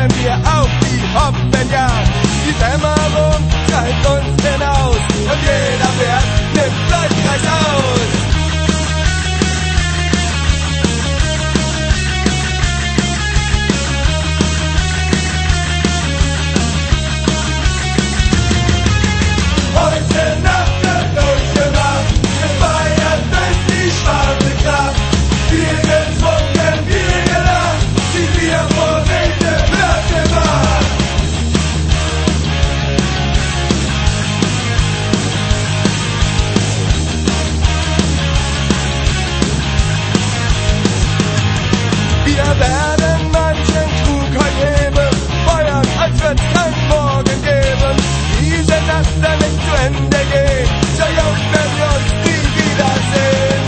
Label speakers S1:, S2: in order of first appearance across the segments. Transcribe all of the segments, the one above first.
S1: trinken wir auf die Hopfenjagd. Die Dämmerung treibt uns hinaus und jeder Wert nimmt Leutreich aus. Heute Nacht wird durchgemacht, gefeiert bis die schwarze Kraft. Wir getrunken, wir gelacht, die Biervorräte platt gemacht. Wir werden manchen Trug heute heben, feiern, als wird's kein Morgen geben. Diese Nacht dann nicht zu Ende geht, so jung, wenn wir uns nie wiedersehen.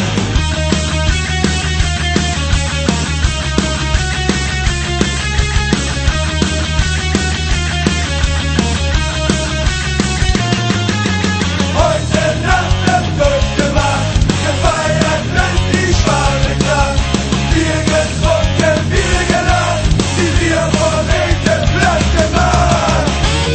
S1: Heute Nacht wird durchgemacht, gefeiert bis die schwarze Kraft. Wir getrunken, wir gelacht, die Biervorräte platt gemacht.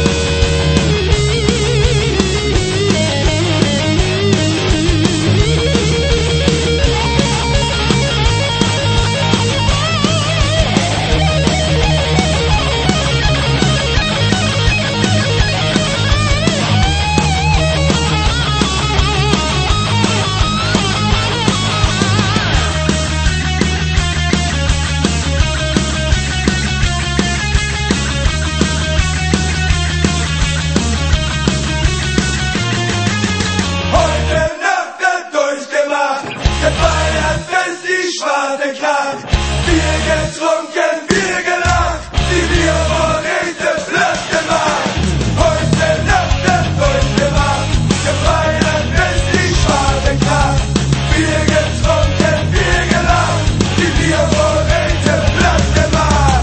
S1: Heute Nacht wird durchgemacht, gefeiert bis die schwarze Kraft. Wir getrunken, wir gelacht, die Biervorräte platt gemacht. Heute Nacht wird durchgemacht, gefeiert bis die schwarze Kraft. Wir getrunken, wir gelacht, die Biervorräte platt gemacht.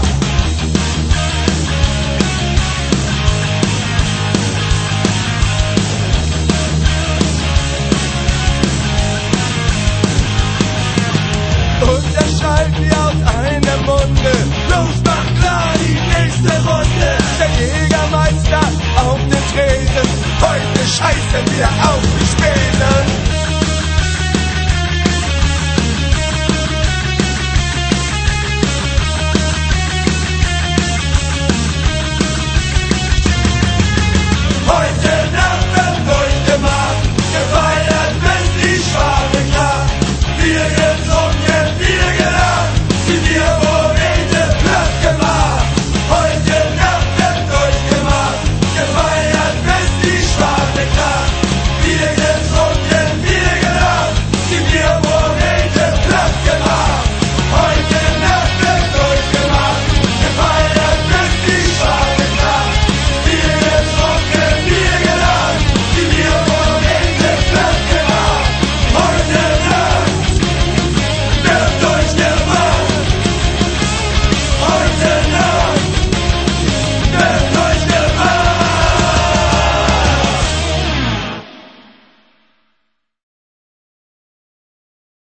S1: Und er schreit wie aus einem Munde: Los, mach klar die nächste Runde. Der Jägermeister auf den Tresen, heute scheißen wir auf.